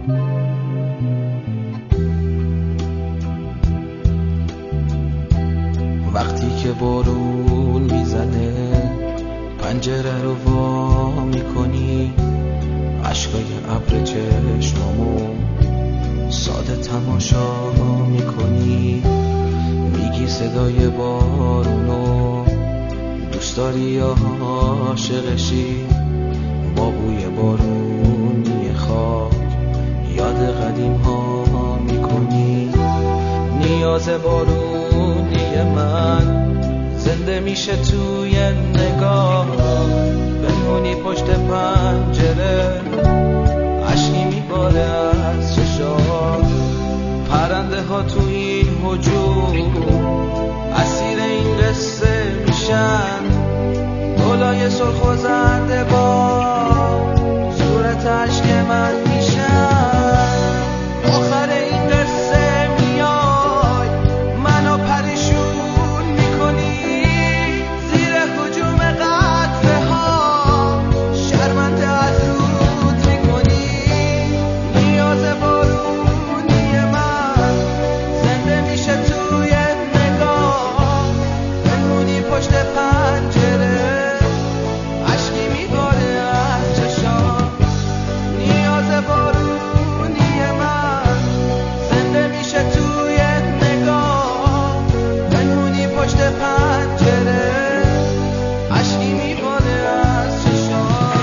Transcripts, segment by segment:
وقتی که بارون میزنه پنجره رو وا میکنی، اشکای ابر چشمامو ساده تماشا میکنی، میگی صدای بارونو دوست داری یا عاشقشی، با بوی بارونی خاک یاد قدیم ها میکنی. نیاز بارونی من زنده میشه توی نگاه، بمونی پشت پنجره اشکی میباره از چشات، پرنده ها تو این هجوم اسیر این قصه میشن، گلای سرخ و زرد با صورت عشق من میشن. آخر این قصه میای منو پریشون میکنی، زیر هجوم قطره ها شرمنده از رود میکنی. نیاز بارونی من زنده میشه توی نگاه، بمونی پشت پنجره اشکی میباره از چشام. نیاز بارونی من زنده میشه توی نگاه، بمونی پشت پنجره اشکی میباره از چشام.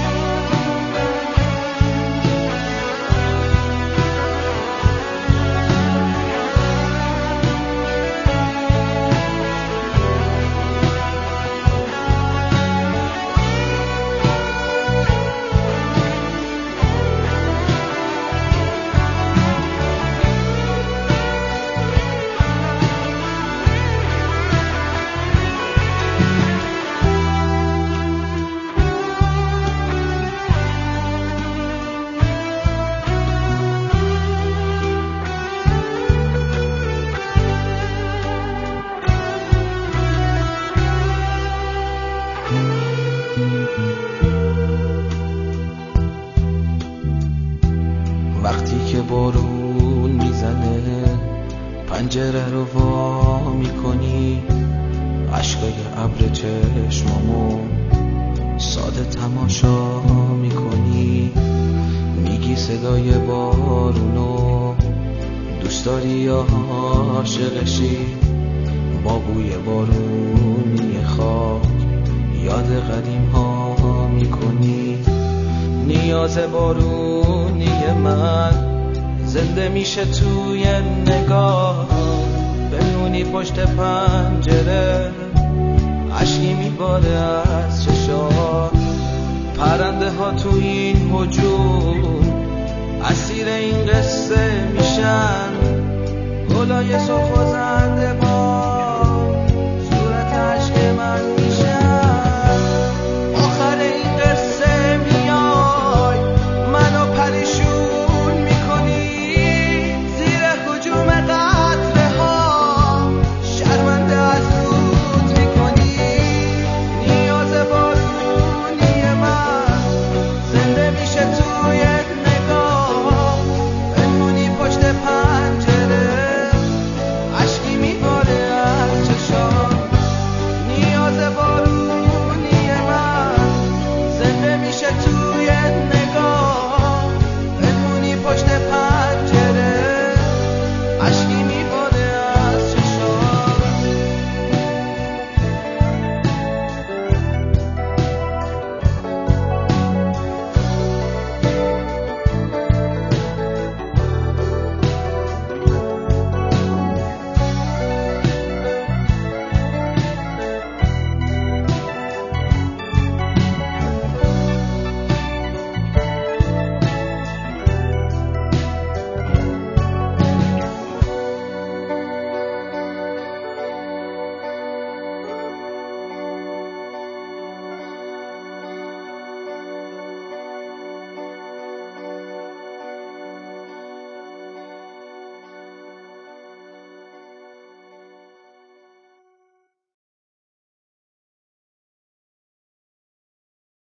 وقتی که بارون میزنه پنجره رو وا میکنی، اشکای ابر چشمامو ساده تماشا میکنی، میگی صدای بارونو دوست داری یا عاشقشی، با بوی بارونی خاک یاد قدیم ها میکنی. نیاز بارونی من زنده میشه توی نگاه، بمونی پشت پنجره اشکی میباره از چشات، پرنده ها تو این هجوم اسیر این قصه میشن، گلای سرخ و زرد